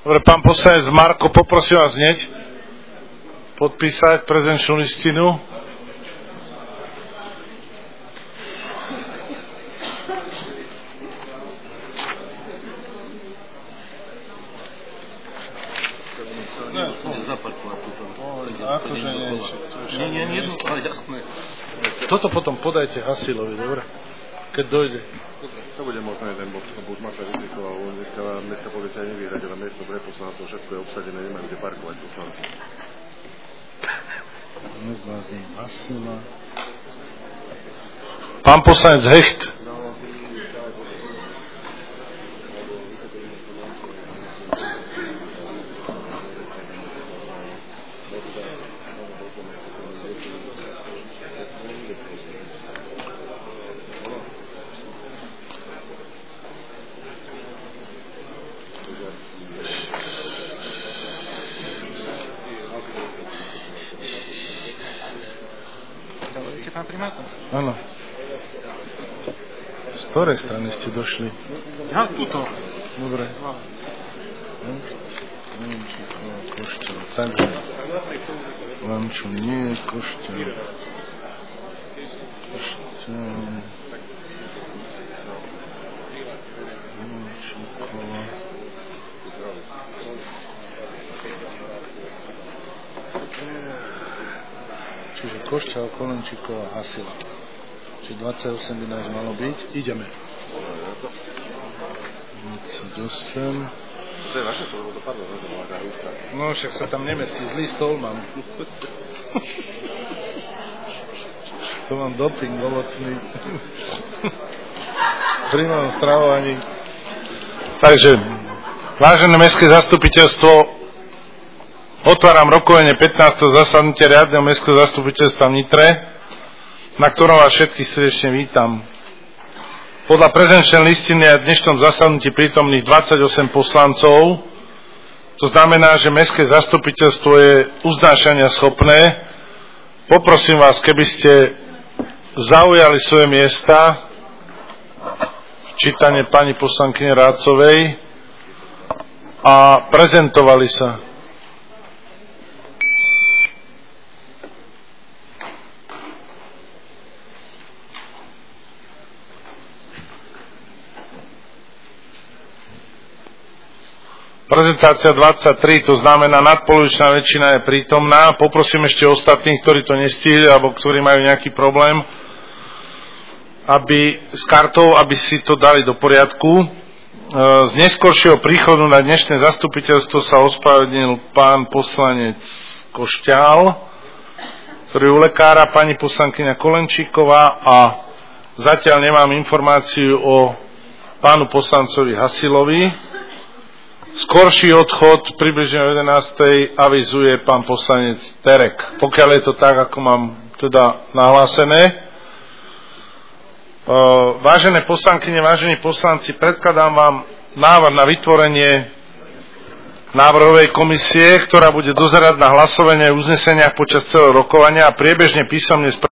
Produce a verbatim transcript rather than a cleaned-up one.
Dobre, pán poslanec Marko, poprosím vás hneď podpísať prezenčnú listinu. Akože nie, nie, nie, nie, ale jasné. Toto potom podajte Hasilovi, dobre? Keď dojde. To bude možno jeden bod, to už Maša vyklikoval, dneska, dneska policia nevyradila miesto pre poslancov, všetko je obsadené, nemajú kde parkovať poslanci. Nezvázním Hasila. Pán poslanec Hecht. Áno. Z ktorej strany ste došli? Ja, tuto. Dobre. Košťa, takže Lanču nie, Košťa. Košťa. Lančíková. Čiže Košťa, Kolenčíková, Hasila. Čiže dvadsaťosem by nás malo byť. Ideme. dvadsaťosem. To je vaše slovo, to pardon, to bola tá lista. No, však sa tam nemestí. Zlý stôl mám. To mám doping ovocný. Pri mojom stravovaní. Takže, vážené mestské zastupiteľstvo, otváram rokovanie pätnásteho zasadnutia riadneho mestského zastupiteľstva v Nitre, na ktorom vás všetkých srdečne vítam. Podľa prezenčnej listiny je v dnešnom zasadnutí prítomných dvadsaťosem poslancov, to znamená, že mestské zastupiteľstvo je uznášania schopné. Poprosím vás, keby ste zaujali svoje miesta, čítanie pani poslankyne Rácovej, a prezentovali sa. Prezentácia dvadsaťtri, to znamená nadpolovičná väčšina je prítomná. Poprosím ešte ostatných, ktorí to nestihli alebo ktorí majú nejaký problém, aby s kartou, aby si to dali do poriadku. Z neskoršieho príchodu na dnešné zastupiteľstvo sa ospravedlnil pán poslanec Košťál, ktorý je u lekára, pani poslankyňa Kolenčíková, a zatiaľ nemám informáciu o pánu poslancovi Hasilovi. Skorší odchod približne o jedenástej avizuje pán poslanec Terek. Pokiaľ je to tak, ako mám teda nahlásené. Vážené poslankyne, vážení poslanci, predkladám vám návrh na vytvorenie návrhovej komisie, ktorá bude dozerať na hlasovanie v uzneseniach počas celého rokovania a priebežne písomne